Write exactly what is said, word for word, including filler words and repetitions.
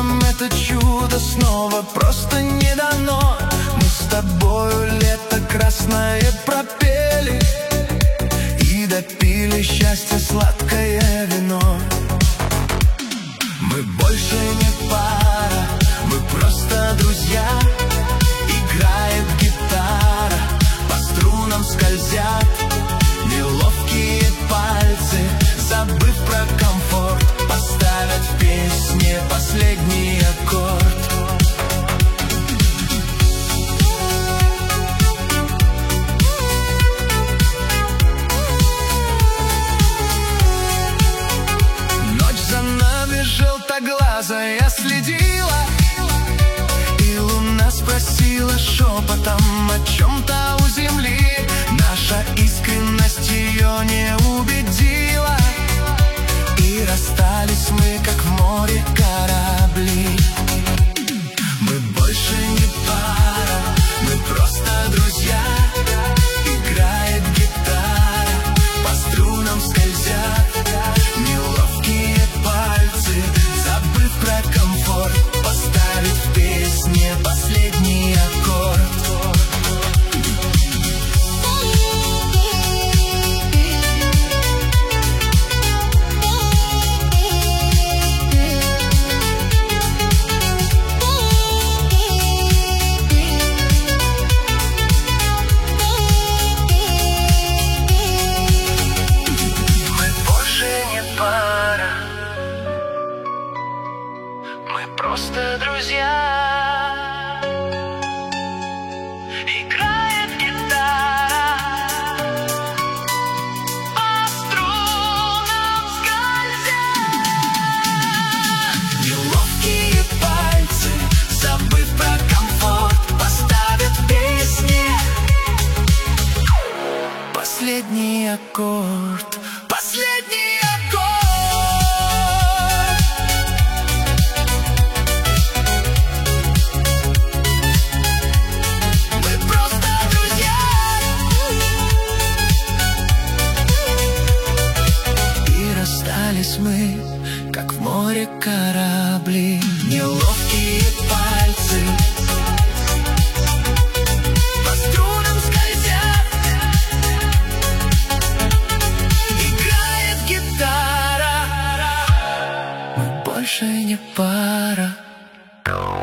нам это чудо снова просто не дано. Мы с тобою лето красное пропели и допили счастье сладкое вино. Мы больше не пара, мы просто друзья. Играет гитара, по струнам скользят неловкие пальцы, забыв про комфорт, поставят в песне последний аккорд. Ночь за нами желтоглазая следила, и луна спросила шепотом о чем-то у земли. Наша искренность ее не убедила, и расстались мы, как в море корабли. Мы больше не пара, мы просто друзья. Играет гитара, по струнам скользят неловкие пальцы, забыв про комфорт, поставить в песне последний аккорд. Мы просто друзья. Играет гитара, по струнам скользят неловкие пальцы, забыв про комфорт, поставят в песне последний аккорд. Последний аккорд. Мы, как в море корабли, неловкие пальцы по струнам скользят. Играет гитара, мы больше не пара.